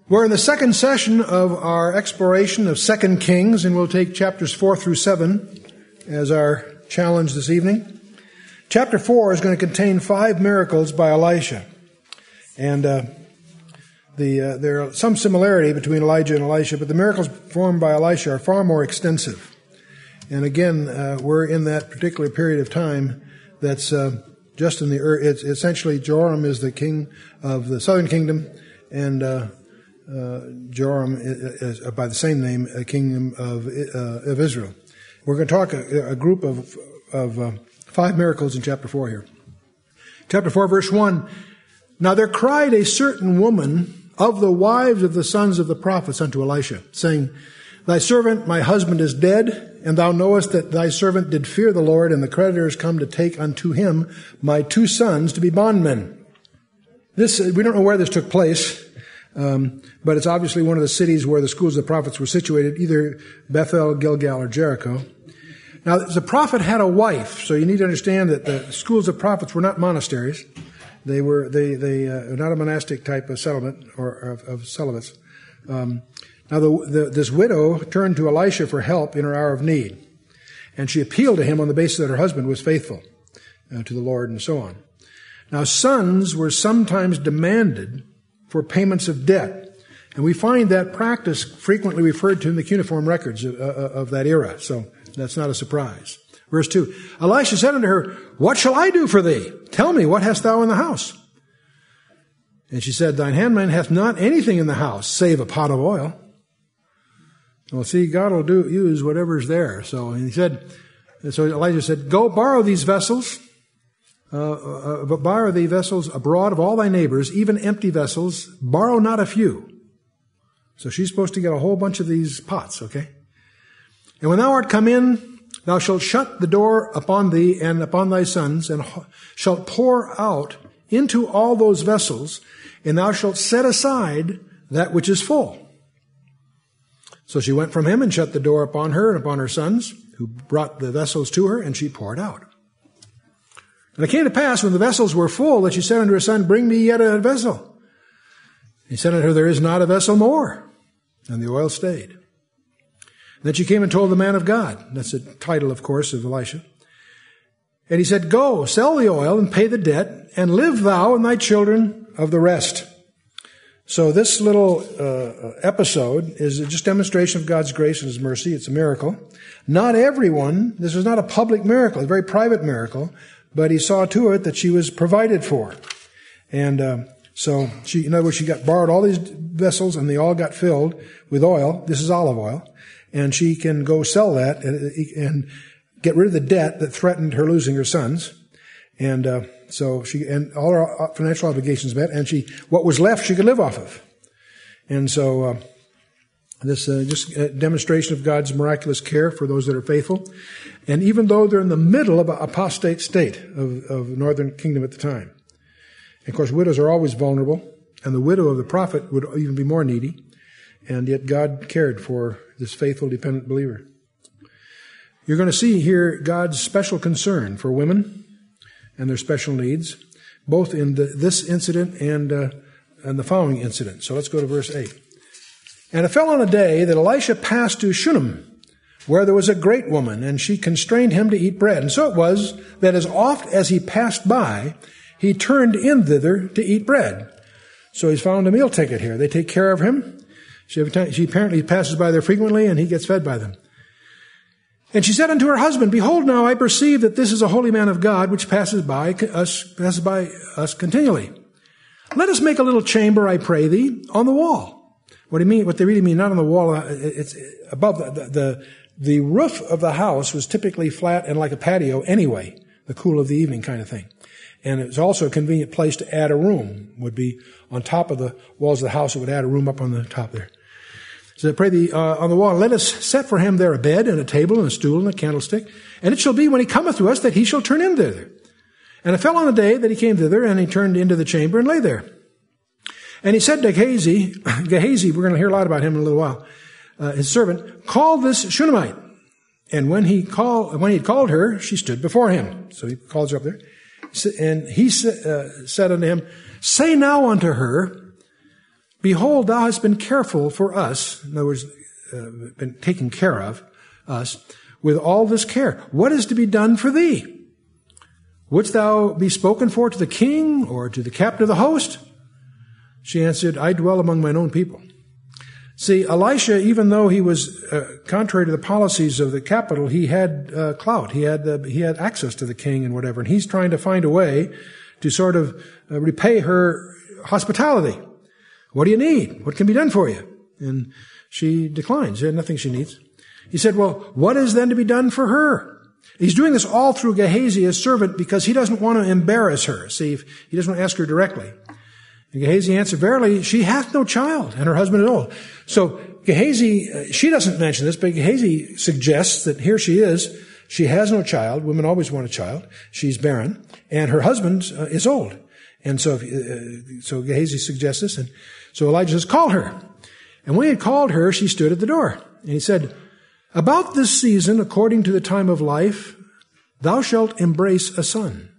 We're in the second session of our exploration of 2 Kings, and we'll take chapters 4 through 7 as our challenge this evening. Chapter 4 is going to contain 5 miracles by Elisha. And there are some similarity between Elijah and Elisha, but the miracles performed by Elisha are far more extensive. And again, we're in that particular period of time that's just in the earth. It's essentially Joram is the king of the southern kingdom, and Joram is by the same name, a kingdom of Israel. We're going to talk a group of 5 miracles in chapter 4 here. Chapter 4, verse 1. Now there cried a certain woman of the wives of the sons of the prophets unto Elisha, saying, Thy servant, my husband, is dead, and thou knowest that thy servant did fear the Lord, and the creditors come to take unto him my 2 sons to be bondmen. We don't know where this took place, but it's obviously one of the cities where the schools of the prophets were situated, either Bethel, Gilgal, or Jericho. Now, the prophet had a wife, so you need to understand that the schools of prophets were not monasteries. They were not a monastic type of settlement or of celibates. Now, this widow turned to Elisha for help in her hour of need, and she appealed to him on the basis that her husband was faithful to the Lord and so on. Now, sons were sometimes demanded for payments of debt, and we find that practice frequently referred to in the cuneiform records of that era, so that's not a surprise. Verse 2, Elisha said unto her, What shall I do for thee? Tell me, what hast thou in the house? And she said, Thine handmaid hath not anything in the house, save a pot of oil. Well, see, God will use whatever's there. So Elijah said, Go borrow these vessels, borrow the vessels abroad of all thy neighbors, even empty vessels, borrow not a few. So she's supposed to get a whole bunch of these pots, okay? And when thou art come in, thou shalt shut the door upon thee and upon thy sons, and shalt pour out into all those vessels, and thou shalt set aside that which is full. So she went from him and shut the door upon her and upon her sons, who brought the vessels to her, and she poured out. And it came to pass, when the vessels were full, that she said unto her son, Bring me yet a vessel. He said unto her, There is not a vessel more. And the oil stayed. Then she came and told the man of God. That's the title, of course, of Elisha. And he said, Go, sell the oil and pay the debt, and live thou and thy children of the rest. So this little episode is just demonstration of God's grace and His mercy. It's a miracle. Not everyone, this was not a public miracle, a very private miracle, but he saw to it that she was provided for. And so she, in other words, she borrowed all these vessels, and they all got filled with oil. This is olive oil. And she can go sell that and get rid of the debt that threatened her losing her sons. And so she, and all her financial obligations met, and what was left she could live off of. And so this just a demonstration of God's miraculous care for those that are faithful. And even though they're in the middle of an apostate state of the northern kingdom at the time. And of course, widows are always vulnerable, and the widow of the prophet would even be more needy. And yet God cared for this faithful, dependent believer. You're going to see here God's special concern for women and their special needs, both in this incident and the following incident. So let's go to verse 8. And it fell on a day that Elisha passed to Shunem, where there was a great woman, and she constrained him to eat bread. And so it was that as oft as he passed by, he turned in thither to eat bread. So he's found a meal ticket here. They take care of him. She apparently passes by there frequently, and he gets fed by them. And she said unto her husband, Behold, now I perceive that this is a holy man of God, which passes by us continually. Let us make a little chamber, I pray thee, on the wall. What they really mean, not on the wall, it's above the roof of the house was typically flat and like a patio anyway, the cool of the evening kind of thing. And it was also a convenient place to add a room, would be on top of the walls of the house. It would add a room up on the top there. So I pray thee on the wall, let us set for him there a bed and a table and a stool and a candlestick. And it shall be when he cometh to us that he shall turn in thither. And it fell on a day that he came thither, and he turned into the chamber and lay there. And he said to Gehazi, we're going to hear a lot about him in a little while, his servant, Call this Shunammite. And when he had called her, she stood before him. So he calls her up there. And he said unto him, Say now unto her, Behold, thou hast been careful for us, in other words, been taking care of us, with all this care. What is to be done for thee? Wouldst thou be spoken for to the king or to the captain of the host? She answered, I dwell among mine own people. See, Elisha, even though he was contrary to the policies of the capital, he had clout. He had access to the king and whatever, and he's trying to find a way to sort of repay her hospitality. What do you need? What can be done for you? And she declines. There's nothing she needs. He said, well, what is then to be done for her? He's doing this all through Gehazi, his servant, because he doesn't want to embarrass her. See, he doesn't want to ask her directly. And Gehazi answered, verily, she hath no child, and her husband is old. So Gehazi, she doesn't mention this, but Gehazi suggests that here she is. She has no child. Women always want a child. She's barren, and her husband is old. And so Gehazi suggests this, and so Elijah says, call her. And when he had called her, she stood at the door. And he said, about this season, according to the time of life, thou shalt embrace a son.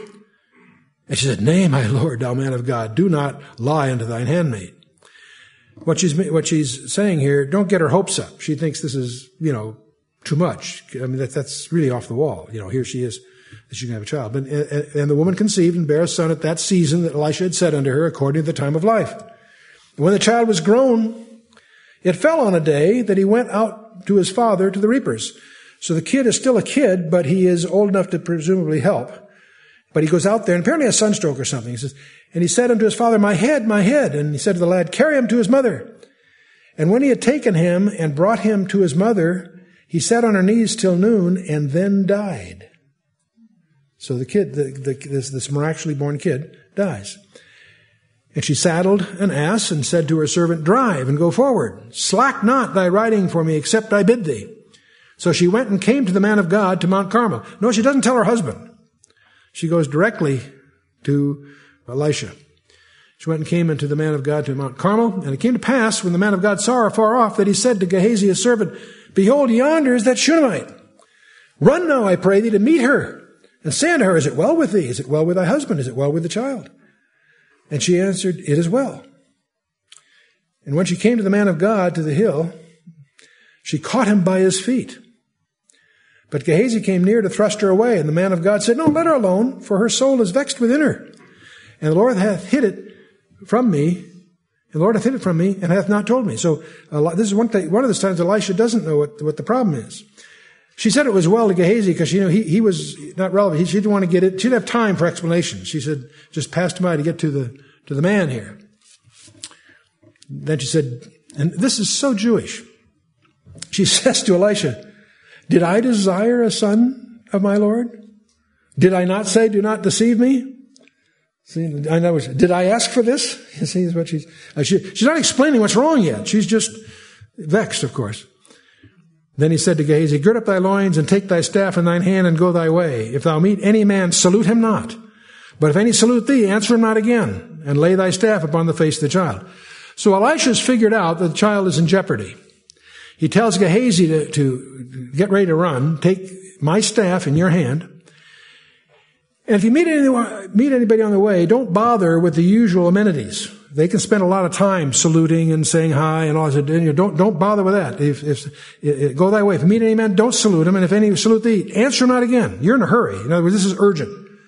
And she said, nay, my lord, thou man of God, do not lie unto thine handmaid. What she's saying here, don't get her hopes up. She thinks this is, too much. I mean, that's really off the wall. Here she is, that she can have a child. And the woman conceived and bare a son at that season that Elisha had said unto her, according to the time of life. And when the child was grown, it fell on a day that he went out to his father to the reapers. So the kid is still a kid, but he is old enough to presumably help. But he goes out there and apparently has sunstroke or something. He says, and he said unto his father, my head, my head. And he said to the lad, carry him to his mother. And when he had taken him and brought him to his mother, he sat on her knees till noon and then died. So the kid, this miraculously born kid, dies. And she saddled an ass and said to her servant, drive and go forward. Slack not thy riding for me, except I bid thee. So she went and came to the man of God to Mount Carmel. No, she doesn't tell her husband. She goes directly to Elisha. She went and came unto the man of God to Mount Carmel. And it came to pass, when the man of God saw her far off, that he said to Gehazi his servant, behold, yonder is that Shunammite. Run now, I pray thee, to meet her. And say unto her, is it well with thee? Is it well with thy husband? Is it well with the child? And she answered, it is well. And when she came to the man of God to the hill, she caught him by his feet. But Gehazi came near to thrust her away, and the man of God said, no, let her alone, for her soul is vexed within her. And the Lord hath hid it from me, and hath not told me. So this is one of those times Elisha doesn't know what the problem is. She said it was well to Gehazi because he was not relevant. She didn't want to get it. She didn't have time for explanation. She said, just pass him by to get to the man here. Then she said, and this is so Jewish. She says to Elisha, did I desire a son of my Lord? Did I not say, do not deceive me? See, I know. Did I ask for this? You see, is what she's not explaining what's wrong yet. She's just vexed, of course. Then he said to Gehazi, gird up thy loins and take thy staff in thine hand and go thy way. If thou meet any man, salute him not. But if any salute thee, answer him not again, and lay thy staff upon the face of the child. So Elisha's figured out that the child is in jeopardy. He tells Gehazi to get ready to run, take my staff in your hand. And if you meet anybody on the way, don't bother with the usual amenities. They can spend a lot of time saluting and saying hi and all that. Don't bother with that. If go thy way. If you meet any man, don't salute him. And if any salute thee, answer him not again. You're in a hurry. In other words, this is urgent.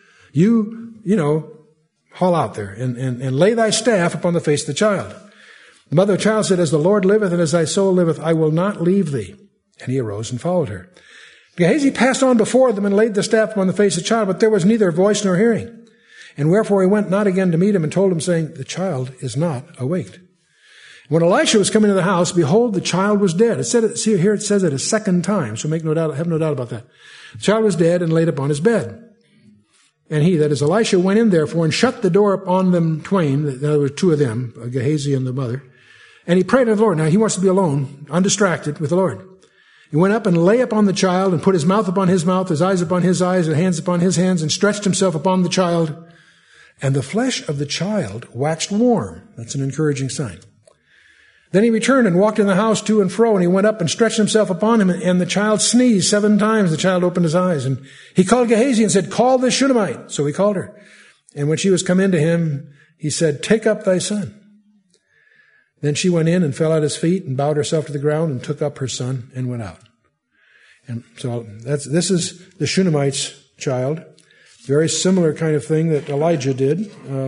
You haul out there and lay thy staff upon the face of the child. The mother of the child said, as the Lord liveth and as thy soul liveth, I will not leave thee. And he arose and followed her. Gehazi passed on before them and laid the staff upon the face of the child, but there was neither voice nor hearing. And wherefore he went not again to meet him and told him, saying, the child is not awaked. When Elisha was coming to the house, behold, the child was dead. It says it a second time, so have no doubt about that. The child was dead and laid upon his bed. And he, that is Elisha, went in therefore and shut the door upon them twain. There were two of them, Gehazi and the mother. And he prayed unto the Lord. Now he wants to be alone, undistracted with the Lord. He went up and lay upon the child and put his mouth upon his mouth, his eyes upon his eyes, and hands upon his hands, and stretched himself upon the child. And the flesh of the child waxed warm. That's an encouraging sign. Then he returned and walked in the house to and fro, and he went up and stretched himself upon him, and the child sneezed 7 times. The child opened his eyes, and he called Gehazi and said, call this Shunammite. So he called her. And when she was come in to him, he said, take up thy son. Then she went in and fell at his feet and bowed herself to the ground and took up her son and went out. And so this is the Shunammite's child. Very similar kind of thing that Elijah did.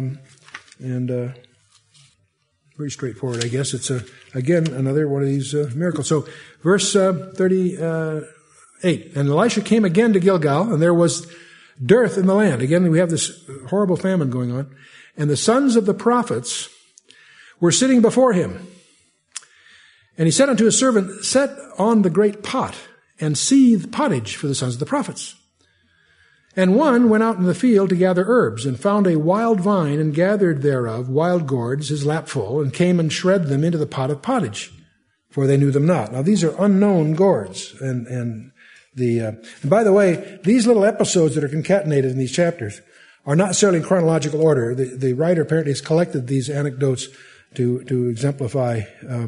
Pretty straightforward, I guess. It's, again, another one of these miracles. So, verse 38. And Elisha came again to Gilgal, and there was dearth in the land. Again, we have this horrible famine going on. And the sons of the prophets were sitting before him. And he said unto his servant, set on the great pot, and seethe pottage for the sons of the prophets. And one went out in the field to gather herbs, and found a wild vine, and gathered thereof wild gourds, his lap full, and came and shred them into the pot of pottage, for they knew them not. Now these are unknown gourds, and by the way, these little episodes that are concatenated in these chapters are not necessarily in chronological order. The writer apparently has collected these anecdotes to exemplify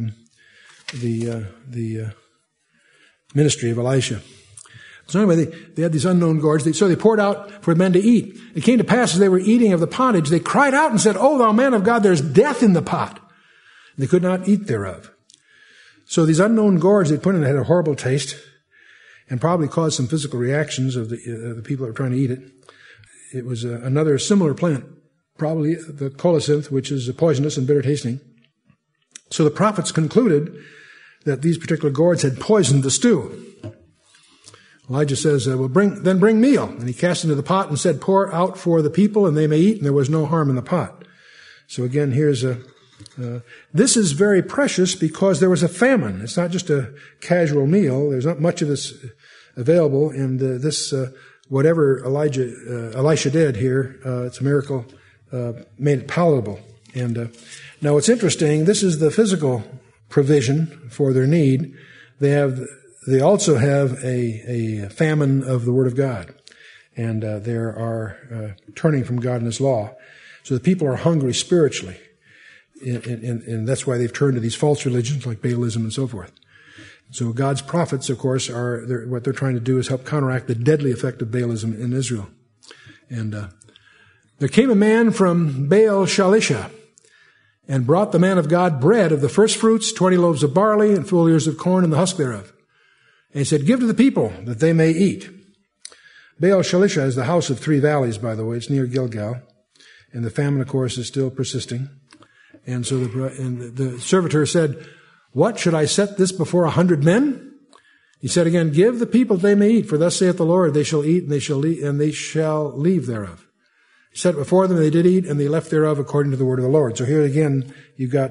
the ministry of Elisha. So anyway, they had these unknown gourds. So they poured out for men to eat. It came to pass as they were eating of the pottage, they cried out and said, O thou man of God, there's death in the pot. And they could not eat thereof. So these unknown gourds they put in had a horrible taste and probably caused some physical reactions of the people that were trying to eat it. It was another similar plant, probably the colocynth, which is poisonous and bitter tasting. So the prophets concluded that these particular gourds had poisoned the stew. Elijah says, bring meal. And he cast into the pot and said, pour out for the people and they may eat, and there was no harm in the pot. So again, here's this is very precious because there was a famine. It's not just a casual meal. There's not much of this available, and whatever Elisha did here, it's a miracle, made it palatable. And now what's interesting, this is the physical provision for their need. They also have a famine of the Word of God, and they are turning from God and His law. So the people are hungry spiritually, and that's why they've turned to these false religions like Baalism and so forth. So God's prophets, of course, what they're trying to do is help counteract the deadly effect of Baalism in Israel. And there came a man from Baal Shalisha, and brought the man of God bread of the first fruits, 20 loaves of barley, and full ears of corn, and the husk thereof. And he said, give to the people, that they may eat. Baal Shalisha is the house of three valleys, by the way. It's near Gilgal. And the famine, of course, is still persisting. And so the servitor said, what, should I set this before 100 men? He said again, give the people that they may eat, for thus saith the Lord, they shall eat, and they shall leave thereof. He set before them, they did eat, and they left thereof according to the word of the Lord. So here again, you've got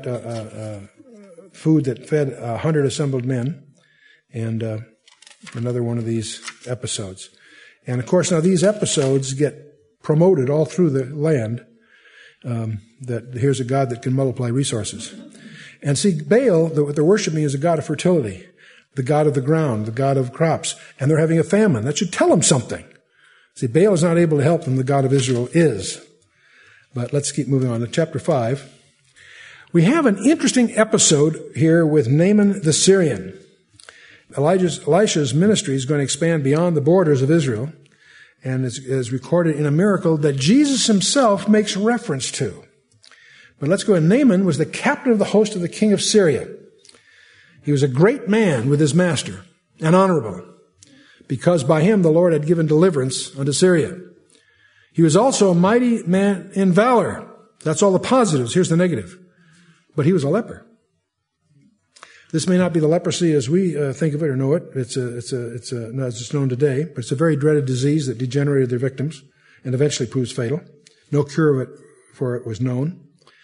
food that fed 100 assembled men, and another one of these episodes. And of course, now these episodes get promoted all through the land, that here's a God that can multiply resources. And see, Baal, what they're worshiping is a God of fertility, the God of the ground, the God of crops, and they're having a famine. That should tell them something. See, Baal is not able to help them. The God of Israel is. But let's keep moving on to chapter 5. We have an interesting episode here with Naaman the Syrian. Elisha's ministry is going to expand beyond the borders of Israel, and is recorded in a miracle that Jesus himself makes reference to. But let's go in. Naaman was the captain of the host of the king of Syria. He was a great man with his master, and honorable, because by him the Lord had given deliverance unto Syria. He was also a mighty man in valor. That's all the positives. Here's the negative. But he was a leper. This may not be the leprosy as we think of it or know it. It's just known today, but it's a very dreaded disease that degenerated their victims and eventually proves fatal. No cure of it for it was known.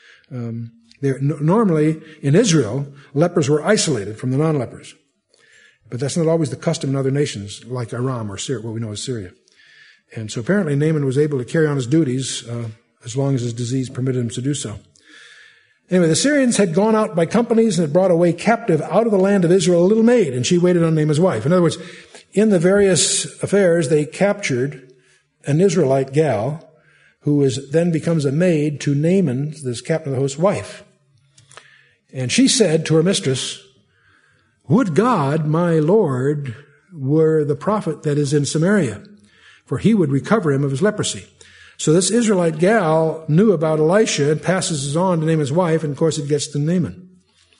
Normally in Israel, lepers were isolated from the non-lepers. But that's not always the custom in other nations, like Aram or Syria, what we know as Syria. And so apparently Naaman was able to carry on his duties as long as his disease permitted him to do so. Anyway, the Syrians had gone out by companies and had brought away captive out of the land of Israel a little maid, and she waited on Naaman's wife. In other words, in the various affairs, they captured an Israelite gal who then becomes a maid to Naaman, this captain of the host's wife. And she said to her mistress, would God, my Lord, were the prophet that is in Samaria, for he would recover him of his leprosy. So this Israelite gal knew about Elisha and passes it on to Naaman's wife, and of course it gets to Naaman.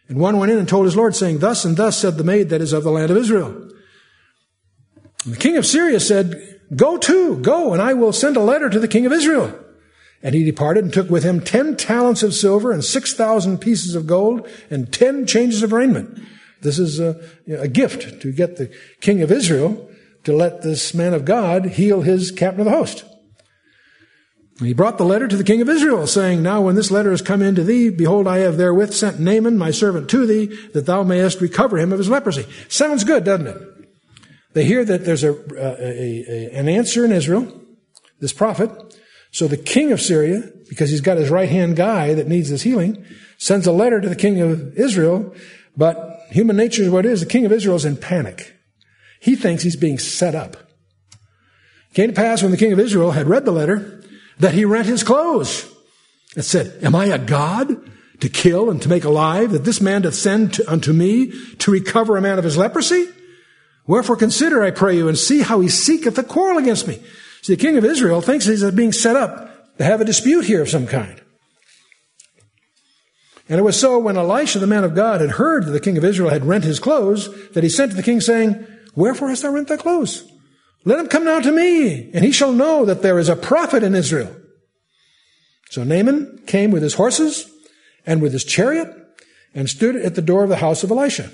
And one went in and told his Lord, saying, Thus and thus said the maid that is of the land of Israel. And the king of Syria said, Go, and I will send a letter to the king of Israel. And he departed and took with him 10 talents of silver and 6,000 pieces of gold and 10 changes of raiment. This is a gift to get the king of Israel to let this man of God heal his captain of the host. And he brought the letter to the king of Israel, saying, Now when this letter is come in to thee, behold, I have therewith sent Naaman, my servant, to thee, that thou mayest recover him of his leprosy. Sounds good, doesn't it? They hear that there's an answer in Israel, this prophet. So the king of Syria, because he's got his right-hand guy that needs this healing, sends a letter to the king of Israel. But human nature is what it is. The king of Israel is in panic. He thinks he's being set up. It came to pass when the king of Israel had read the letter that he rent his clothes and said, Am I a god to kill and to make alive, that this man doth send unto me to recover a man of his leprosy? Wherefore consider, I pray you, and see how he seeketh a quarrel against me. See, the king of Israel thinks he's being set up to have a dispute here of some kind. And it was so when Elisha, the man of God, had heard that the king of Israel had rent his clothes, that he sent to the king, saying, Wherefore hast thou rent thy clothes? Let him come now to me, and he shall know that there is a prophet in Israel. So Naaman came with his horses and with his chariot, and stood at the door of the house of Elisha.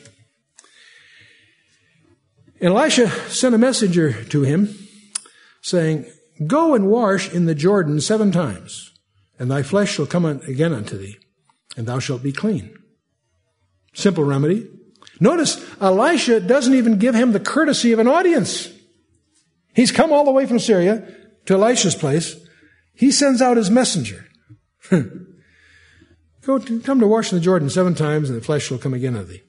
And Elisha sent a messenger to him, saying, Go and wash in the Jordan 7 times, and thy flesh shall come again unto thee, and thou shalt be clean. Simple remedy. Notice, Elisha doesn't even give him the courtesy of an audience. He's come all the way from Syria to Elisha's place. He sends out his messenger. Come to wash in the Jordan 7 times, and the flesh shall come again unto thee.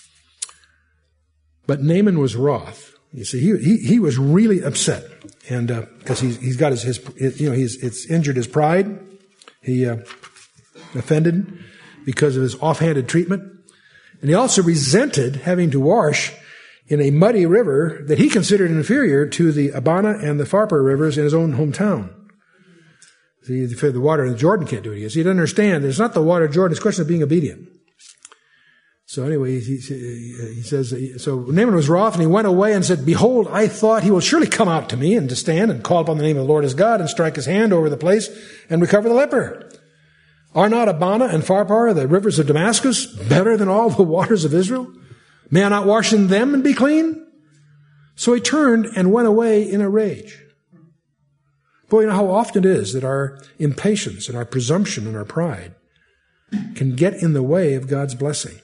But Naaman was wroth. You see, he was really upset, and because he's got it's injured his pride. He offended because of his offhanded treatment, and he also resented having to wash in a muddy river that he considered inferior to the Abana and the Pharpar rivers in his own hometown. See, the water in the Jordan can't do it. So you don't understand. It's not the water of Jordan. It's a question of being obedient. So anyway, he says, so Naaman was wroth, and he went away and said, Behold, I thought he will surely come out to me and to stand and call upon the name of the Lord his God and strike his hand over the place and recover the leper. Are not Abana and Pharpar, the rivers of Damascus, better than all the waters of Israel? May I not wash in them and be clean? So he turned and went away in a rage. Boy, you know how often it is that our impatience and our presumption and our pride can get in the way of God's blessing.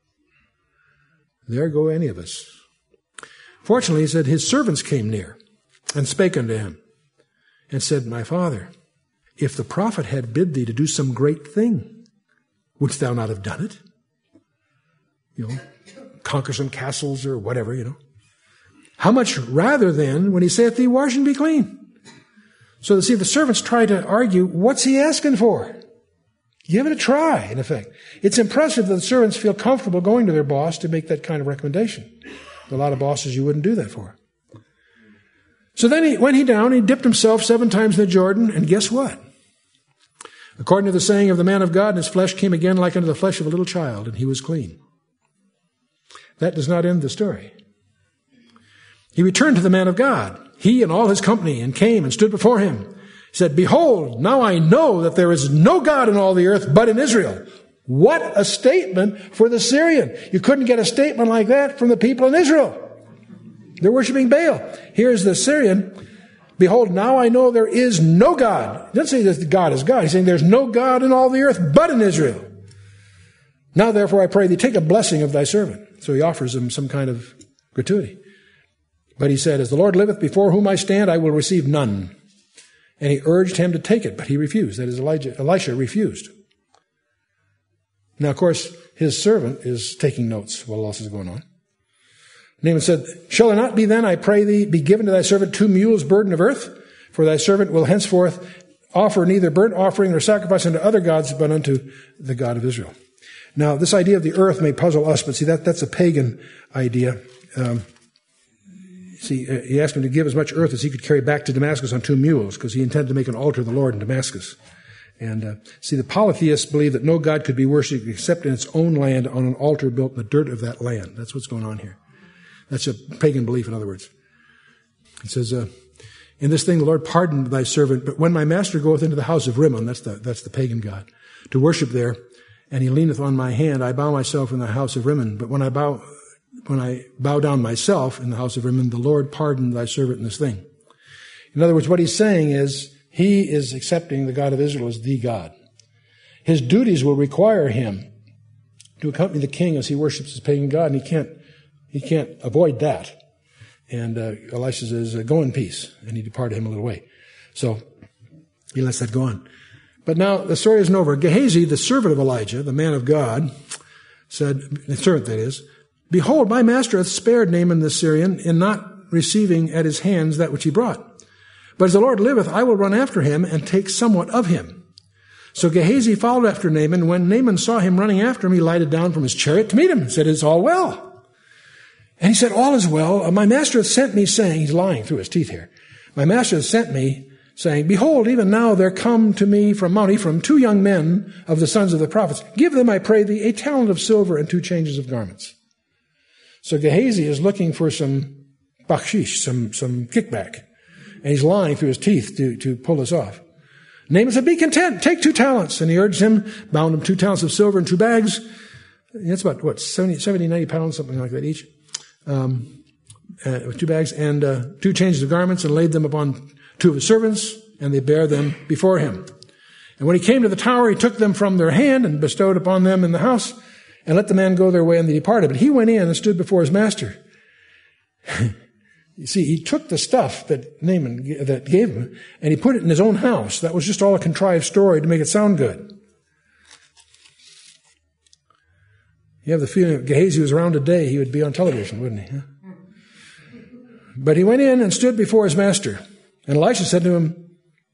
There go any of us. Fortunately, he said, his servants came near and spake unto him and said, My father, if the prophet had bid thee to do some great thing, wouldst thou not have done it? Conquer some castles or whatever, How much rather then, when he saith thee, wash and be clean? So see, the servants try to argue, what's he asking for? Give it a try, in effect. It's impressive that the servants feel comfortable going to their boss to make that kind of recommendation. A lot of bosses you wouldn't do that for. So then he went down, he dipped himself 7 times in the Jordan, and guess what? According to the saying of the man of God, his flesh came again like unto the flesh of a little child, and he was clean. That does not end the story. He returned to the man of God, he and all his company, and came and stood before him. He said, Behold, now I know that there is no God in all the earth but in Israel. What a statement for the Syrian. You couldn't get a statement like that from the people in Israel. They're worshiping Baal. Here's the Syrian. Behold, now I know there is no God. He doesn't say that God is God. He's saying there's no God in all the earth but in Israel. Now therefore I pray thee, take a blessing of thy servant. So he offers him some kind of gratuity. But he said, As the Lord liveth before whom I stand, I will receive none. And he urged him to take it, but he refused. That is, Elisha refused. Now, of course, his servant is taking notes while all else is going on. Naaman said, Shall it not be then, I pray thee, be given to thy servant 2 mules burden of earth? For thy servant will henceforth offer neither burnt offering nor sacrifice unto other gods, but unto the God of Israel. Now, this idea of the earth may puzzle us, but see, that's a pagan idea. He asked him to give as much earth as he could carry back to Damascus on 2 mules, because he intended to make an altar of the Lord in Damascus. And see, the polytheists believe that no God could be worshipped except in its own land on an altar built in the dirt of that land. That's what's going on here. That's a pagan belief, in other words. It says, in this thing the Lord pardoned thy servant, but when my master goeth into the house of Rimmon, that's the pagan god, to worship there, and he leaneth on my hand, I bow myself in the house of Rimmon. But when I bow down myself in the house of Rimmon, the Lord pardoned thy servant in this thing. In other words, what he's saying is, he is accepting the God of Israel as the God. His duties will require him to accompany the king as he worships his pagan God, and he can't avoid that. And Elisha says, go in peace. And he departed him a little way. So he lets that go on. But now the story isn't over. Gehazi, the servant of Elijah, the man of God, said, the servant that is, behold, my master hath spared Naaman the Syrian in not receiving at his hands that which he brought. But as the Lord liveth, I will run after him and take somewhat of him. So Gehazi followed after Naaman. When Naaman saw him running after him, he lighted down from his chariot to meet him and said, it's all well. And he said, all is well. My master hath sent me, saying, he's lying through his teeth here. My master hath sent me, saying, behold, even now there come to me from Mount Ephraim 2 young men of the sons of the prophets. Give them, I pray thee, a talent of silver and 2 changes of garments. So Gehazi is looking for some bakshish, some kickback. And he's lying through his teeth to pull this off. Naaman said, be content, take 2 talents. And he urged him, bound him 2 talents of silver and 2 bags. That's about, 70, 90 pounds, something like that each. With 2 bags and 2 changes of garments, and laid them upon 2 of his servants, and they bare them before him. And when he came to the tower, he took them from their hand and bestowed upon them in the house, and let the man go their way, and they departed. But he went in and stood before his master. You see, he took the stuff that Naaman that gave him, and he put it in his own house. That was just all a contrived story to make it sound good. You have the feeling if Gehazi was around today, he would be on television, wouldn't he? Huh? But he went in and stood before his master. And Elisha said to him,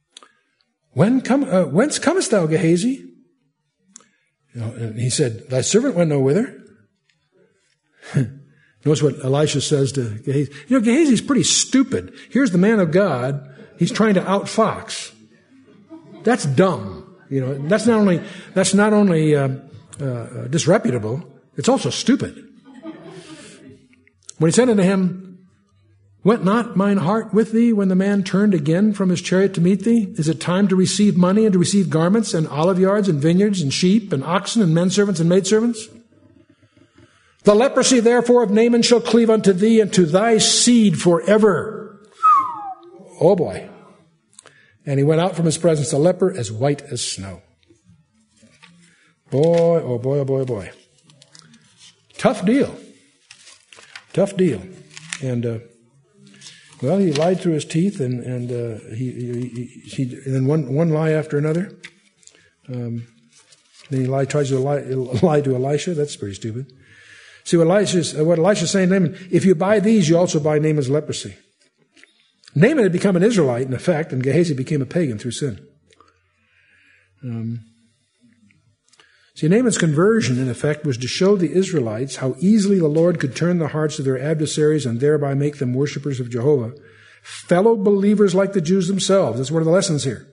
whence comest thou, Gehazi? And he said, thy servant went no whither. Notice what Elisha says to Gehazi. Gehazi's pretty stupid. Here's the man of God. He's trying to outfox. That's dumb. That's not only disreputable, it's also stupid. When he said unto him, went not mine heart with thee when the man turned again from his chariot to meet thee? Is it time to receive money and to receive garments and olive yards and vineyards and sheep and oxen and menservants and maidservants? The leprosy, therefore, of Naaman shall cleave unto thee and to thy seed forever. Oh, boy. And he went out from his presence a leper as white as snow. Boy, oh boy, oh boy, oh boy. Tough deal. Tough deal. And, he lied through his teeth and then one lie after another. Then he tries to lie to Elisha. That's pretty stupid. See what Elisha's saying to Naaman, if you buy these, you also buy Naaman's leprosy. Naaman had become an Israelite, in effect, and Gehazi became a pagan through sin. See, Naaman's conversion, in effect, was to show the Israelites how easily the Lord could turn the hearts of their adversaries and thereby make them worshipers of Jehovah, fellow believers like the Jews themselves. That's one of the lessons here.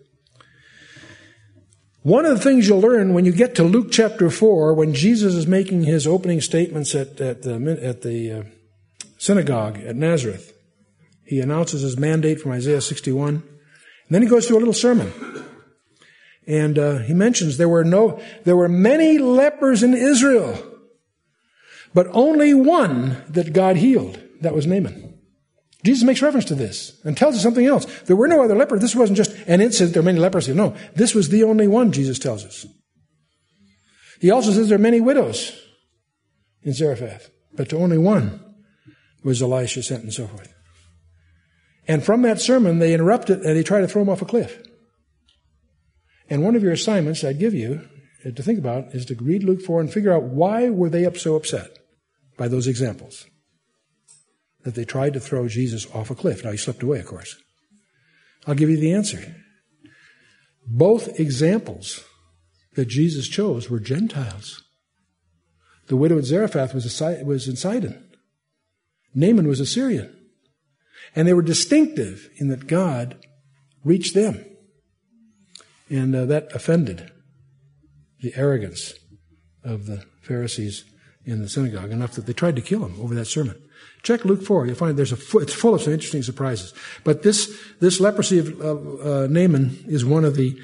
One of the things you'll learn when you get to Luke chapter 4, when Jesus is making his opening statements at the synagogue at Nazareth, he announces his mandate from Isaiah 61. And then he goes through a little sermon. And he mentions there were many lepers in Israel, but only one that God healed. That was Naaman. Jesus makes reference to this and tells us something else. There were no other lepers. This wasn't just an incident. There were many lepers. No, this was the only one, Jesus tells us. He also says there are many widows in Zarephath, but to only one was Elisha sent and so forth. And from that sermon, they interrupt it and they try to throw him off a cliff. And one of your assignments I'd give you to think about is to read Luke 4 and figure out why were they so upset by those examples that they tried to throw Jesus off a cliff. Now, he slipped away, of course. I'll give you the answer. Both examples that Jesus chose were Gentiles. The widow at Zarephath was in Sidon. Naaman was a Syrian. And they were distinctive in that God reached them. And that offended the arrogance of the Pharisees in the synagogue enough that they tried to kill him over that sermon. Check Luke 4. You'll find it's full of some interesting surprises. But this leprosy of Naaman is one of the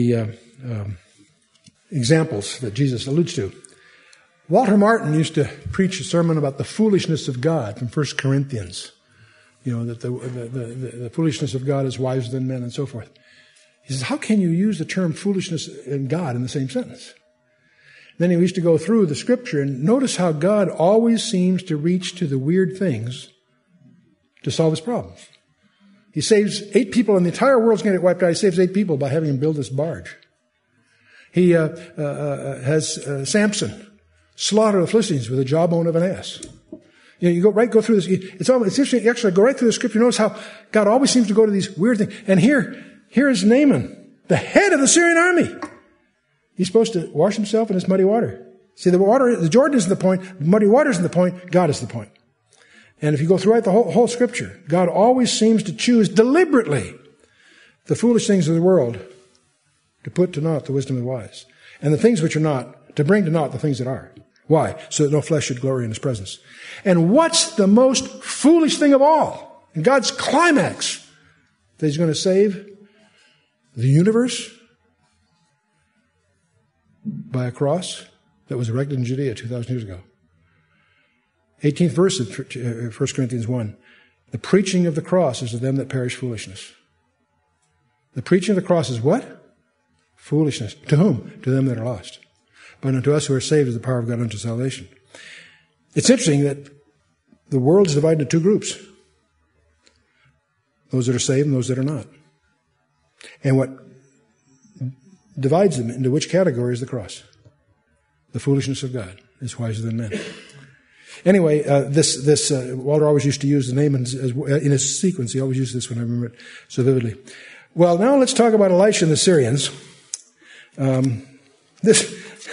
examples that Jesus alludes to. Walter Martin used to preach a sermon about the foolishness of God from 1 Corinthians. That the foolishness of God is wiser than men and so forth. He says, how can you use the term foolishness and God in the same sentence? Then he used to go through the scripture and notice how God always seems to reach to the weird things to solve his problems. He saves 8 people and the entire world's going to get wiped out. He saves 8 people by having him build this barge. He has Samson slaughter the Philistines with the jawbone of an ass. You go through this. It's interesting. You actually go right through the scripture. Notice how God always seems to go to these weird things. And here is Naaman, the head of the Syrian army. He's supposed to wash himself in this muddy water. See, the Jordan isn't the point. The muddy water isn't the point. God is the point. And if you go throughout the whole scripture, God always seems to choose deliberately the foolish things of the world to put to naught the wisdom of the wise. And the things which are not, to bring to naught the things that are. Why? So that no flesh should glory in his presence. And what's the most foolish thing of all? In God's climax, that he's going to save the universe by a cross that was erected in Judea 2,000 years ago. 18th verse of 1 Corinthians 1. The preaching of the cross is to them that perish foolishness. The preaching of the cross is what? Foolishness. To whom? To them that are lost. But unto us who are saved is the power of God unto salvation. It's interesting that the world is divided into 2 groups. Those that are saved and those that are not. And what divides them into which category is the cross? The foolishness of God is wiser than men. Anyway, Walter always used to use the name in his sequence. He always used this one. I remember it so vividly. Well, now let's talk about Elisha and the Syrians. This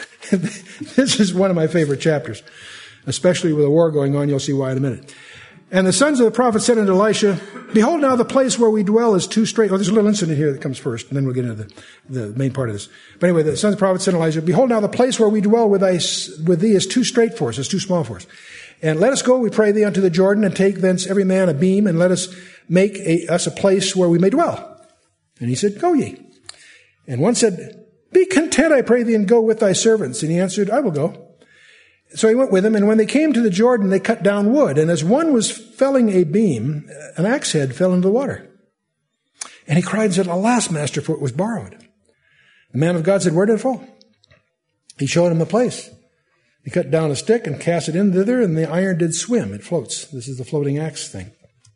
is one of my favorite chapters, especially with a war going on. You'll see why in a minute. And the sons of the prophet said unto Elisha, behold, now the place where we dwell is too straight. Oh, there's a little incident here that comes first, and then we'll get into the main part of this. But anyway, the sons of the prophet said to Elisha, behold, now the place where we dwell with thee is too straight for us, is too small for us. And let us go, we pray thee, unto the Jordan, and take thence every man a beam, and let us make us a place where we may dwell. And he said, go ye. And one said, be content, I pray thee, and go with thy servants. And he answered, I will go. So he went with him, and when they came to the Jordan, they cut down wood. And as one was felling a beam, an axe head fell into the water. And he cried and said, alas, master, for it was borrowed. The man of God said, where did it fall? He showed him the place. He cut down a stick and cast it in thither, and the iron did swim. It floats. This is the floating axe thing.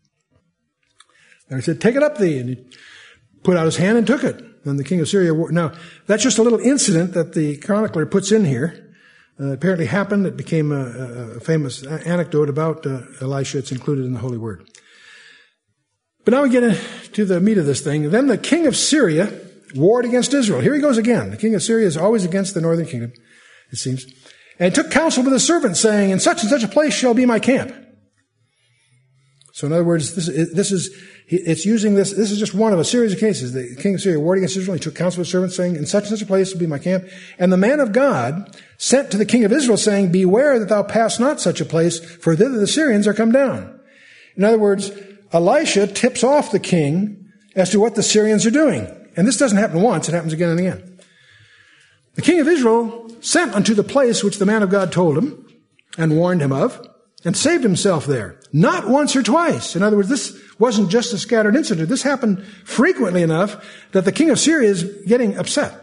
And he said, take it up thee. And he put out his hand and took it. Then the king of Syria... Now, that's just a little incident that the chronicler puts in here. Apparently happened. It became a famous anecdote about Elisha. It's included in the Holy Word. But now we get into the meat of this thing. Then the king of Syria warred against Israel. Here he goes again. The king of Syria is always against the northern kingdom, it seems. And he took counsel with his servants, saying, in such and such a place shall be my camp. So in other words, it's using this. This is just one of a series of cases. The king of Syria warred against Israel. He took counsel with his servants, saying, in such and such a place will be my camp. And the man of God sent to the king of Israel, saying, beware that thou pass not such a place, for thither the Syrians are come down. In other words, Elisha tips off the king as to what the Syrians are doing. And this doesn't happen once. It happens again and again. The king of Israel sent unto the place which the man of God told him and warned him of, and saved himself there. Not once or twice. In other words, this wasn't just a scattered incident. This happened frequently enough that the king of Syria is getting upset.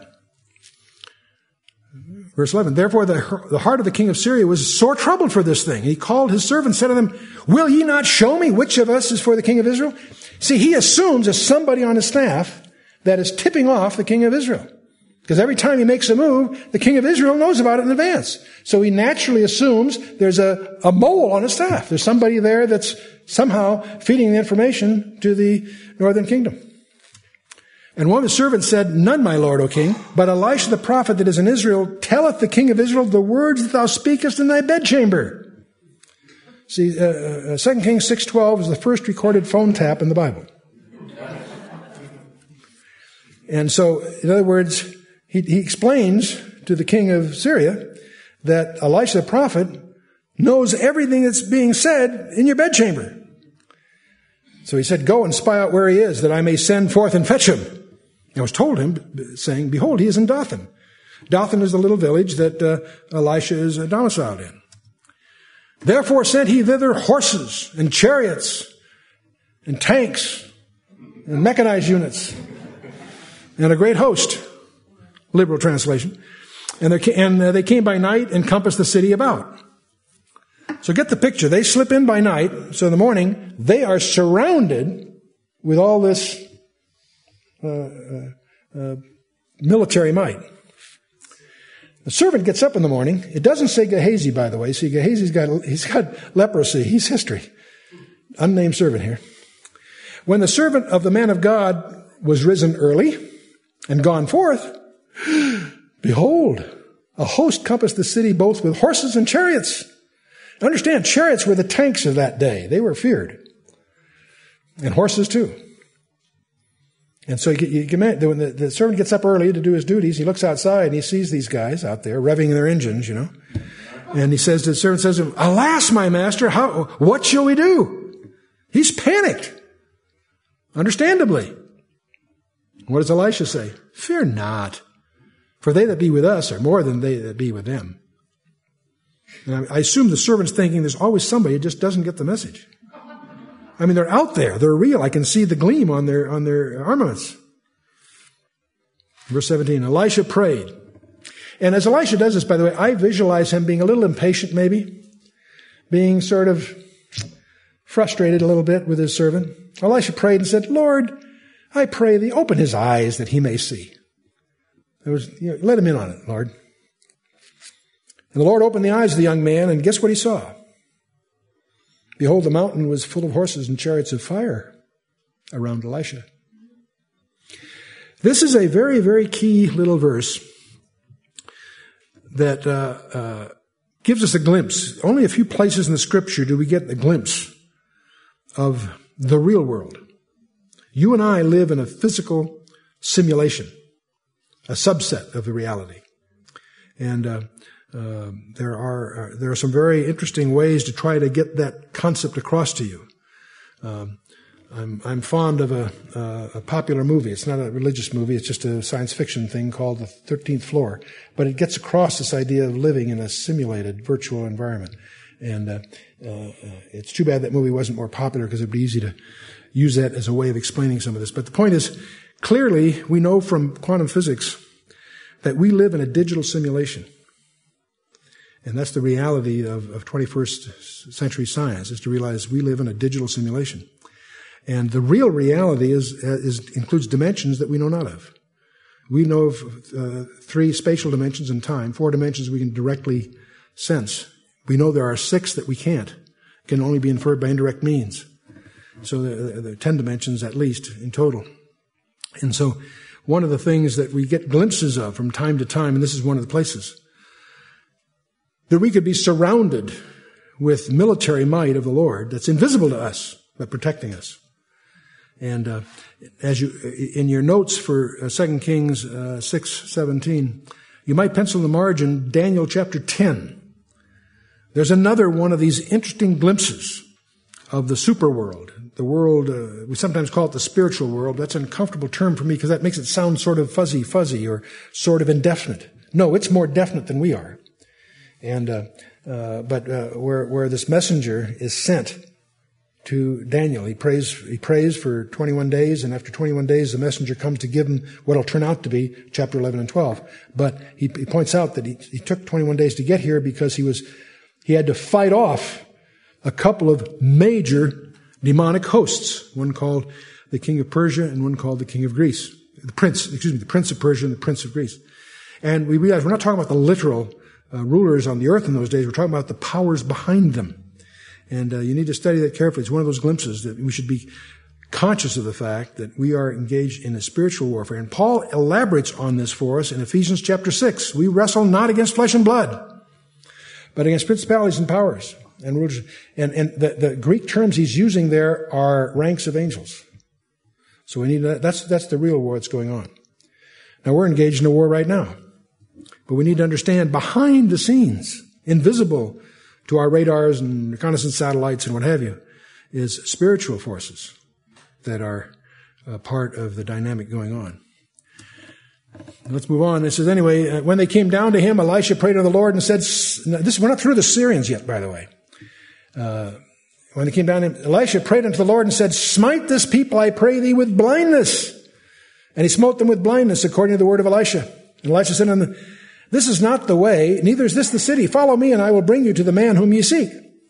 Verse 11, therefore the heart of the king of Syria was sore troubled for this thing. He called his servants, said to them, will ye not show me which of us is for the king of Israel? See, he assumes there's somebody on his staff that is tipping off the king of Israel. Because every time he makes a move, the king of Israel knows about it in advance. So he naturally assumes there's a mole on his staff. There's somebody there that's somehow feeding the information to the northern kingdom. And one of his servants said, none, my lord, O king, but Elisha the prophet that is in Israel telleth the king of Israel the words that thou speakest in thy bedchamber. See, 2 Kings 6:12 is the first recorded phone tap in the Bible. And so, in other words, he explains to the king of Syria that Elisha the prophet knows everything that's being said in your bedchamber. So he said, go and spy out where he is, that I may send forth and fetch him. And it was told him, saying, behold, he is in Dothan. Dothan is the little village that Elisha is domiciled in. Therefore sent he thither horses and chariots and tanks and mechanized units and a great host, liberal translation. And they came by night and compassed the city about. So get the picture. They slip in by night. So in the morning, they are surrounded with all this military might. The servant gets up in the morning. It doesn't say Gehazi, by the way. See, Gehazi's got leprosy. He's history. Unnamed servant here. When the servant of the man of God was risen early and gone forth, behold, a host compassed the city both with horses and chariots. Understand, chariots were the tanks of that day. They were feared. And horses too. And so when the servant gets up early to do his duties, he looks outside and he sees these guys out there revving their engines, And he says to the servant, says to him, alas, my master, what shall we do? He's panicked. Understandably. What does Elisha say? Fear not, for they that be with us are more than they that be with them. And I assume the servant's thinking there's always somebody who just doesn't get the message. I mean, they're out there. They're real. I can see the gleam on their armaments. Verse 17, Elisha prayed. And as Elisha does this, by the way, I visualize him being a little impatient maybe, being sort of frustrated a little bit with his servant. Elisha prayed and said, Lord, I pray thee, open his eyes that he may see. Let him in on it, Lord. And the Lord opened the eyes of the young man, and guess what he saw? Behold, the mountain was full of horses and chariots of fire around Elisha. This is a very, very key little verse that gives us a glimpse. Only a few places in the Scripture do we get a glimpse of the real world. You and I live in a physical simulation, a subset of the reality. And there are some very interesting ways to try to get that concept across to you. I'm fond of a popular movie. It's not a religious movie. It's just a science fiction thing called The 13th Floor. But it gets across this idea of living in a simulated virtual environment. And it's too bad that movie wasn't more popular because it'd be easy to use that as a way of explaining some of this. But the point is, clearly we know from quantum physics that we live in a digital simulation. And that's the reality of 21st century science, is to realize we live in a digital simulation. And the real reality includes dimensions that we know not of. We know of 3 spatial dimensions in time, 4 dimensions we can directly sense. We know there are 6 that we can't, can only be inferred by indirect means. So there are 10 dimensions at least in total. And so one of the things that we get glimpses of from time to time, and this is one of the places, that we could be surrounded with military might of the Lord that's invisible to us, but protecting us. And as you in your notes for 2 Kings 6:17, you might pencil in the margin Daniel chapter 10. There's another one of these interesting glimpses of the super world. The world, we sometimes call it the spiritual world. That's an uncomfortable term for me because that makes it sound sort of fuzzy or sort of indefinite. No, it's more definite than we are. And but where this messenger is sent to Daniel, he prays for 21 days, and after 21 days, the messenger comes to give him what will turn out to be chapter 11 and 12. But he points out that he took 21 days to get here because he had to fight off a couple of major demonic hosts, one called the king of Persia and one called the king of Greece. The prince of Persia and the prince of Greece. And we realize we're not talking about the literal rulers on the earth in those days. We're talking about the powers behind them. And you need to study that carefully. It's one of those glimpses that we should be conscious of the fact that we are engaged in a spiritual warfare. And Paul elaborates on this for us in Ephesians chapter 6. We wrestle not against flesh and blood, but against principalities and powers and rulers. And the Greek terms he's using there are ranks of angels. So we need that's the real war that's going on. Now, we're engaged in a war right now. But we need to understand behind the scenes, invisible to our radars and reconnaissance satellites and what have you, is spiritual forces that are part of the dynamic going on. Let's move on. It says, anyway, when they came down to him, Elisha prayed to the Lord and said, we're not through the Syrians yet, by the way. When they came down to him, Elisha prayed unto the Lord and said, smite this people, I pray thee, with blindness. And he smote them with blindness, according to the word of Elisha. And Elisha said unto them, this is not the way, neither is this the city. Follow me, and I will bring you to the man whom ye seek.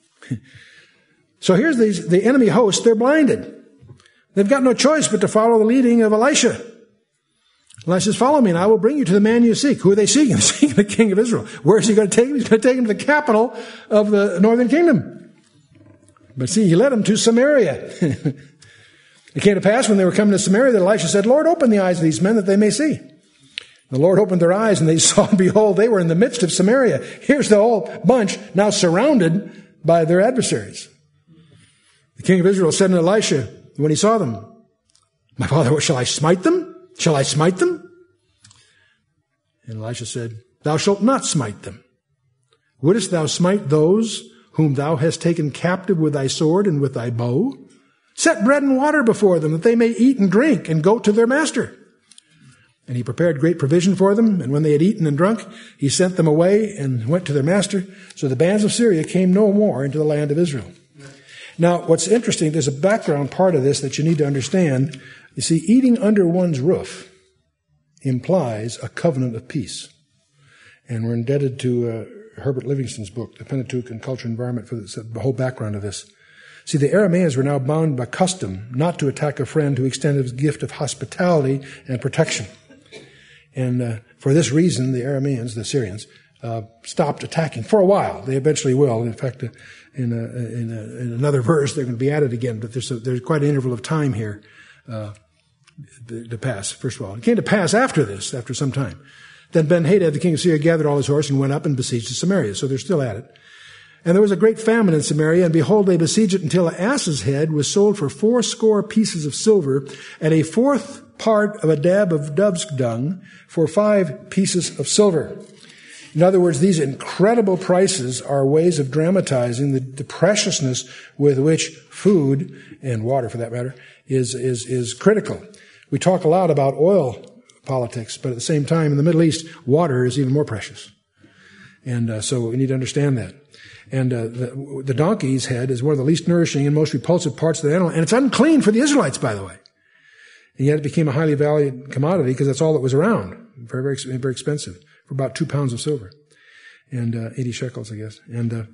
So here's the enemy host. They're blinded. They've got no choice but to follow the leading of Elisha. Elisha says, follow me, and I will bring you to the man you seek. Who are they seeking? They're seeking the king of Israel. Where is he going to take him? He's going to take him to the capital of the northern kingdom. But see, he led them to Samaria. It came to pass when they were coming to Samaria that Elisha said, Lord, open the eyes of these men that they may see. The Lord opened their eyes, and they saw, and behold, they were in the midst of Samaria. Here's the whole bunch now surrounded by their adversaries. The king of Israel said to Elisha, when he saw them, my father, what, shall I smite them? Shall I smite them? And Elisha said, thou shalt not smite them. Wouldest thou smite those whom thou hast taken captive with thy sword and with thy bow? Set bread and water before them, that they may eat and drink and go to their master. And he prepared great provision for them, and when they had eaten and drunk, he sent them away and went to their master. So the bands of Syria came no more into the land of Israel. Now, what's interesting, there's a background part of this that you need to understand. You see, eating under one's roof implies a covenant of peace. And we're indebted to Herbert Livingston's book, The Pentateuch and Culture and Environment, for the whole background of this. See, the Arameans were now bound by custom not to attack a friend who extended his gift of hospitality and protection. And for this reason, the Arameans, the Syrians, stopped attacking for a while. They eventually will. In fact, in another verse, they're going to be at it again. But there's quite an interval of time here to pass. First of all, it came to pass after this, after some time. Then Ben-Hadad, the king of Syria, gathered all his horse and went up and besieged Samaria. So they're still at it. And there was a great famine in Samaria, and behold, they besieged it until an ass's head was sold for 80 pieces of silver, and a fourth part of a dab of dove's dung for 5 pieces of silver. In other words, these incredible prices are ways of dramatizing the preciousness with which food, and water for that matter, is critical. We talk a lot about oil politics, but at the same time, in the Middle East, water is even more precious. And so we need to understand that. And the donkey's head is one of the least nourishing and most repulsive parts of the animal. And it's unclean for the Israelites, by the way. And yet it became a highly valued commodity because that's all that was around. Very, very, very expensive. For about 2 pounds of silver. And 80 shekels, I guess. And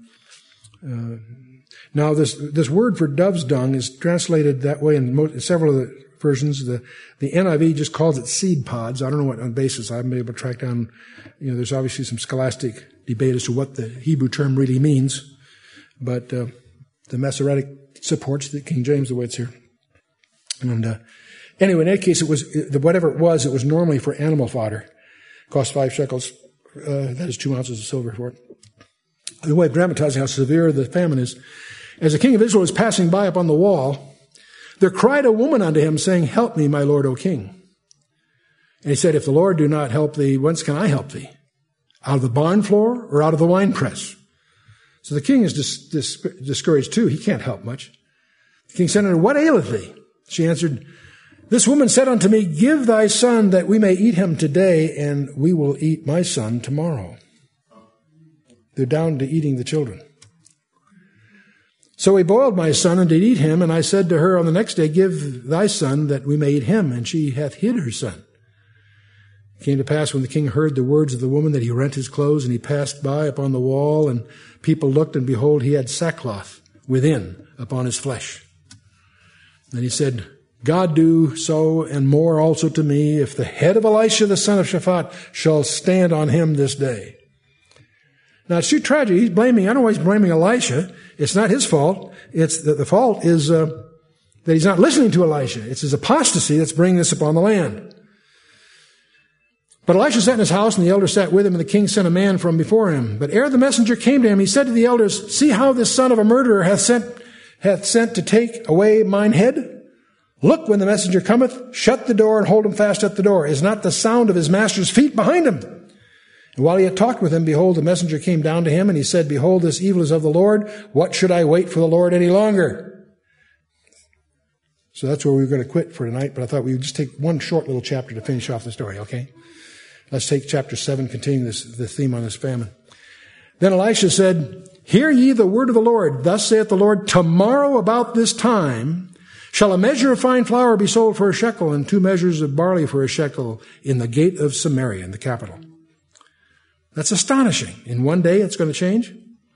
now this word for dove's dung is translated that way in several of the versions. The NIV just calls it seed pods. I don't know what on basis. I haven't been able to track down. There's obviously some scholastic debate as to what the Hebrew term really means. But the Masoretic supports the King James the way it's here. And anyway, in that case, it was whatever it was normally for animal fodder. Cost 5 shekels. That is 2 ounces of silver for it. The way of dramatizing how severe the famine is. As the king of Israel was passing by upon the wall, there cried a woman unto him, saying, help me, my lord, O king. And he said, if the Lord do not help thee, whence can I help thee? Out of the barn floor or out of the winepress? So the king is discouraged too. He can't help much. The king said unto her, what aileth thee? She answered, this woman said unto me, give thy son that we may eat him today, and we will eat my son tomorrow. They're down to eating the children. So we boiled my son and did eat him, and I said to her on the next day, give thy son that we may eat him, and she hath hid her son. It came to pass when the king heard the words of the woman that he rent his clothes, and he passed by upon the wall, and people looked, and behold, he had sackcloth within upon his flesh. And he said, God do so and more also to me, if the head of Elisha the son of Shaphat shall stand on him this day. Now it's too tragic. He's blaming, I don't know why he's blaming Elisha. It's not his fault. It's the fault is that he's not listening to Elisha. It's his apostasy that's bringing this upon the land. But Elisha sat in his house, and the elders sat with him, and the king sent a man from before him. But ere the messenger came to him, he said to the elders, see how this son of a murderer hath sent to take away mine head? Look, when the messenger cometh, shut the door and hold him fast at the door. Is not the sound of his master's feet behind him? And while he had talked with him, behold, the messenger came down to him, and he said, Behold, this evil is of the Lord. What should I wait for the Lord any longer? So that's where we were going to quit for tonight, but I thought we would just take one short little chapter to finish off the story, okay? Let's take chapter 7, continuing the theme on this famine. Then Elisha said, Hear ye the word of the Lord. Thus saith the Lord, Tomorrow about this time shall a measure of fine flour be sold for a shekel, and 2 measures of barley for a shekel in the gate of Samaria, in the capital. That's astonishing. In one day it's going to change.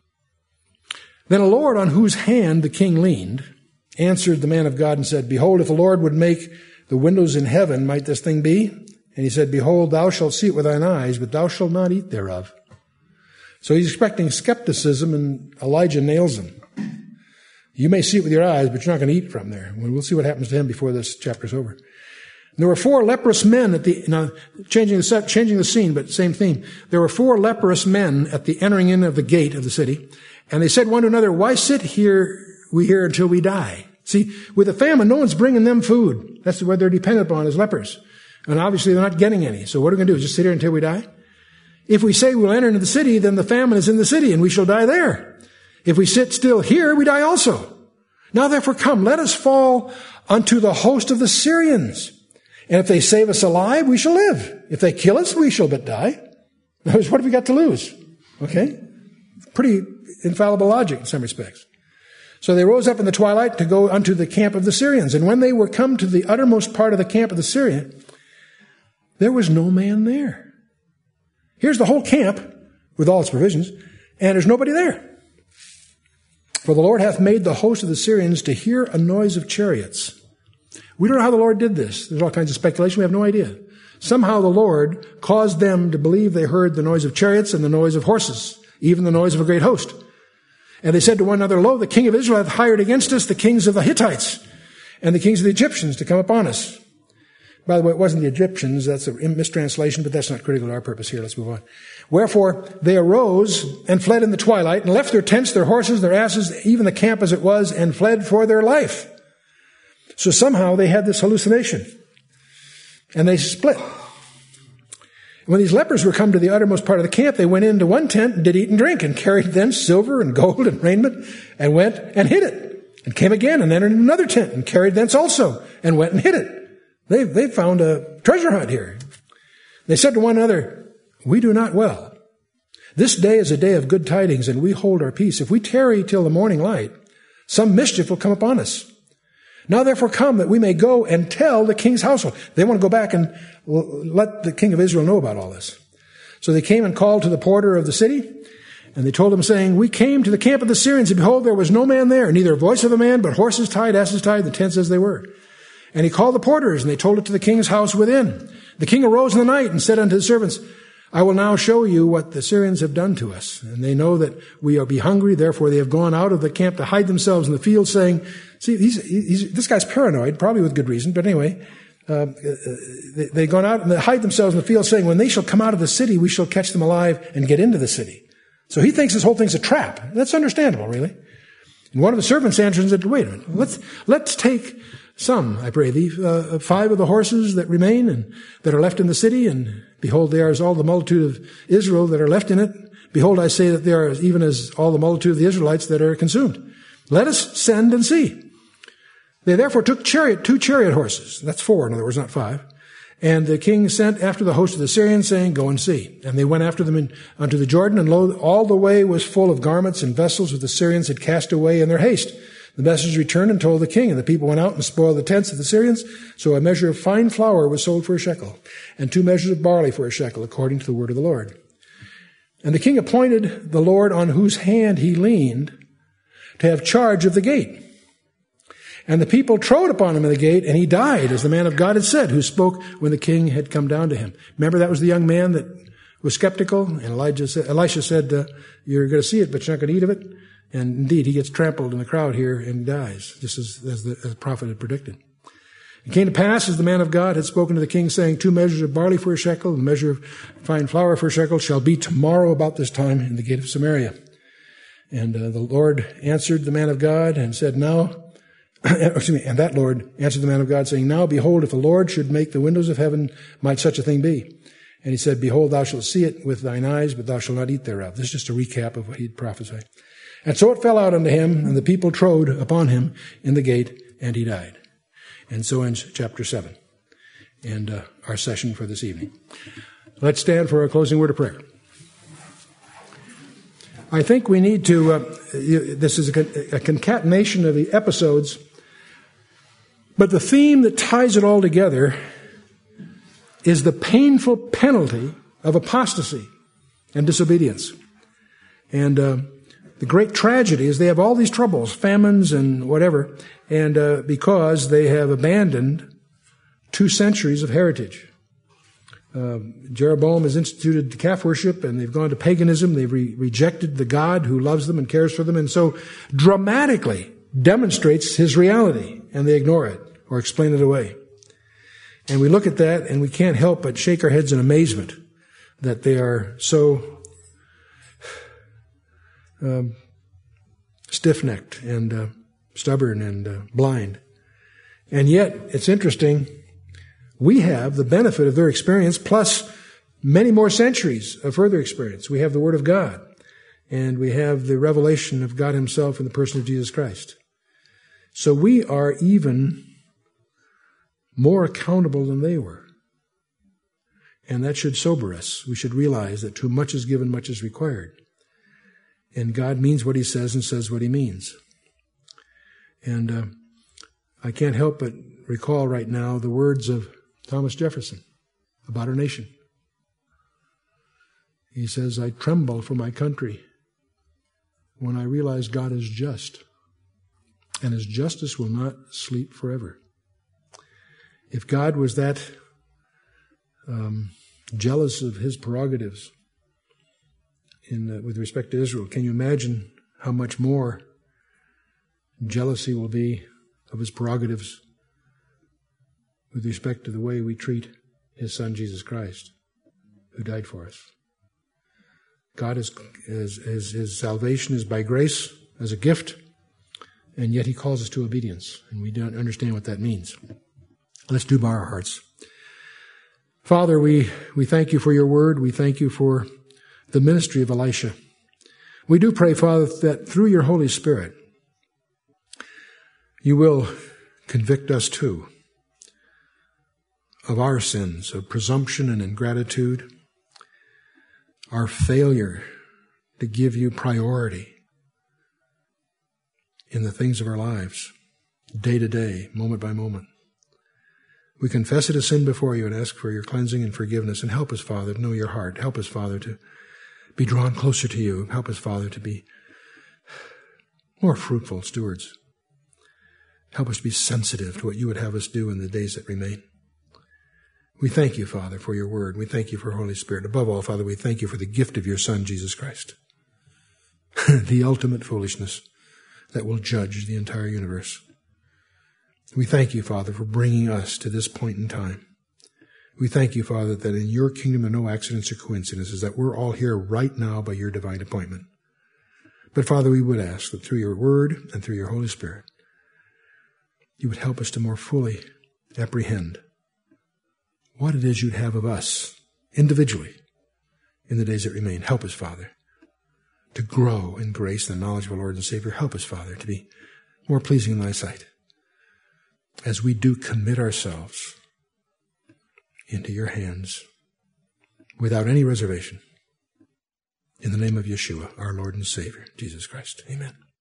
Then a Lord on whose hand the king leaned answered the man of God and said, Behold, if the Lord would make the windows in heaven, might this thing be? And he said, Behold, thou shalt see it with thine eyes, but thou shalt not eat thereof. So he's expecting skepticism, and Elijah nails him. You may see it with your eyes, but you're not going to eat from there. We'll see what happens to him before this chapter's over. There were 4 leprous men changing the scene, but same theme. There were 4 leprous men at the entering in of the gate of the city, and they said one to another, Why sit we here until we die? See, with the famine, no one's bringing them food. That's what they're dependent upon as lepers. And obviously they're not getting any. So what are we going to do? Just sit here until we die? If we say we'll enter into the city, then the famine is in the city, and we shall die there. If we sit still here, we die also. Now therefore come, let us fall unto the host of the Syrians. And if they save us alive, we shall live. If they kill us, we shall but die. In other words, what have we got to lose? Okay? Pretty infallible logic in some respects. So they rose up in the twilight to go unto the camp of the Syrians. And when they were come to the uttermost part of the camp of the Syrian, there was no man there. Here's the whole camp with all its provisions, and there's nobody there. For the Lord hath made the host of the Syrians to hear a noise of chariots. We don't know how the Lord did this. There's all kinds of speculation. We have no idea. Somehow the Lord caused them to believe they heard the noise of chariots and the noise of horses, even the noise of a great host. And they said to one another, Lo, the king of Israel hath hired against us the kings of the Hittites and the kings of the Egyptians to come upon us. By the way, it wasn't the Egyptians. That's a mistranslation, but that's not critical to our purpose here. Let's move on. Wherefore they arose and fled in the twilight and left their tents, their horses, their asses, even the camp as it was, and fled for their life. So somehow they had this hallucination, and they split. When these lepers were come to the uttermost part of the camp, they went into one tent and did eat and drink, and carried thence silver and gold and raiment, and went and hid it, and came again and entered another tent, and carried thence also, and went and hid it. They found a treasure hunt here. They said to one another, We do not well. This day is a day of good tidings, and we hold our peace. If we tarry till the morning light, some mischief will come upon us. Now therefore come, that we may go and tell the king's household. They want to go back and let the king of Israel know about all this. So they came and called to the porter of the city, and they told him, saying, We came to the camp of the Syrians, and behold, there was no man there, neither a voice of a man, but horses tied, asses tied, the tents as they were. And he called the porters, and they told it to the king's house within. The king arose in the night and said unto his servants, I will now show you what the Syrians have done to us. And they know that we are be hungry, therefore they have gone out of the camp to hide themselves in the field, saying, See, this guy's paranoid, probably with good reason, but anyway, they've gone out and they hide themselves in the field, saying, When they shall come out of the city, we shall catch them alive and get into the city. So he thinks this whole thing's a trap. That's understandable, really. And one of the servants answered and said, Wait a minute, let's take some, I pray thee, 5 of the horses that remain and that are left in the city, and behold, there is all the multitude of Israel that are left in it. Behold, I say that there are even as all the multitude of the Israelites that are consumed. Let us send and see. They therefore took 2 chariot horses. That's 4, in other words, not 5. And the king sent after the host of the Syrians, saying, Go and see. And they went after them unto the Jordan, and lo, all the way was full of garments and vessels which the Syrians had cast away in their haste. The messengers returned and told the king, and the people went out and spoiled the tents of the Syrians. So a measure of fine flour was sold for a shekel, and 2 measures of barley for a shekel, according to the word of the Lord. And the king appointed the Lord on whose hand he leaned to have charge of the gate. And the people trode upon him in the gate, and he died, as the man of God had said, who spoke when the king had come down to him. Remember, that was the young man that was skeptical, and Elisha said, You're going to see it, but you're not going to eat of it. And indeed, he gets trampled in the crowd here and dies, just as the prophet had predicted. It came to pass, as the man of God had spoken to the king, saying, 2 measures of barley for a shekel, and a measure of fine flour for a shekel shall be tomorrow about this time in the gate of Samaria. And the Lord answered the man of God and said, Now And that Lord answered the man of God, saying, Now behold, if the Lord should make the windows of heaven, might such a thing be? And he said, Behold, thou shalt see it with thine eyes, but thou shalt not eat thereof. This is just a recap of what he'd prophesied. And so it fell out unto him, and the people trode upon him in the gate, and he died. And so ends chapter 7, and our session for this evening. Let's stand for a closing word of prayer. I think we need to, this is a concatenation of the episodes, but the theme that ties it all together is the painful penalty of apostasy and disobedience. And the great tragedy is they have all these troubles, famines and whatever, and because they have abandoned 2 centuries of heritage. Jeroboam has instituted calf worship, and they've gone to paganism. They've rejected the God who loves them and cares for them, and so dramatically demonstrates his reality, and they ignore it or explain it away. And we look at that, and we can't help but shake our heads in amazement that they are so stiff-necked and stubborn and blind. And yet, it's interesting, we have the benefit of their experience plus many more centuries of further experience. We have the Word of God, and we have the revelation of God Himself in the person of Jesus Christ. So we are even more accountable than they were. And that should sober us. We should realize that too much is given, much is required. And God means what He says and says what He means. And I can't help but recall right now the words of Thomas Jefferson about our nation. He says, I tremble for my country when I realize God is just, and His justice will not sleep forever. If God was that jealous of His prerogatives with respect to Israel, can you imagine how much more jealousy will be of His prerogatives with respect to the way we treat His Son, Jesus Christ, who died for us? God His salvation is by grace as a gift, and yet He calls us to obedience, and we don't understand what that means. Let's do bow our hearts. Father, we thank You for Your word. We thank You for the ministry of Elisha. We do pray, Father, that through Your Holy Spirit, You will convict us too of our sins, of presumption and ingratitude, our failure to give You priority in the things of our lives, day to day, moment by moment. We confess it as sin before You and ask for Your cleansing and forgiveness. And help us, Father, to know Your heart. Help us, Father, to be drawn closer to You. Help us, Father, to be more fruitful stewards. Help us to be sensitive to what You would have us do in the days that remain. We thank You, Father, for Your word. We thank You for Holy Spirit. Above all, Father, we thank You for the gift of Your Son, Jesus Christ, the ultimate foolishness that will judge the entire universe. We thank You, Father, for bringing us to this point in time. We thank You, Father, that in Your kingdom are no accidents or coincidences, that we're all here right now by Your divine appointment. But, Father, we would ask that through Your word and through Your Holy Spirit, You would help us to more fully apprehend what it is You'd have of us individually in the days that remain. Help us, Father, to grow in grace and knowledge of our Lord and Savior. Help us, Father, to be more pleasing in Thy sight as we do commit ourselves into Your hands without any reservation. In the name of Yeshua, our Lord and Savior, Jesus Christ. Amen.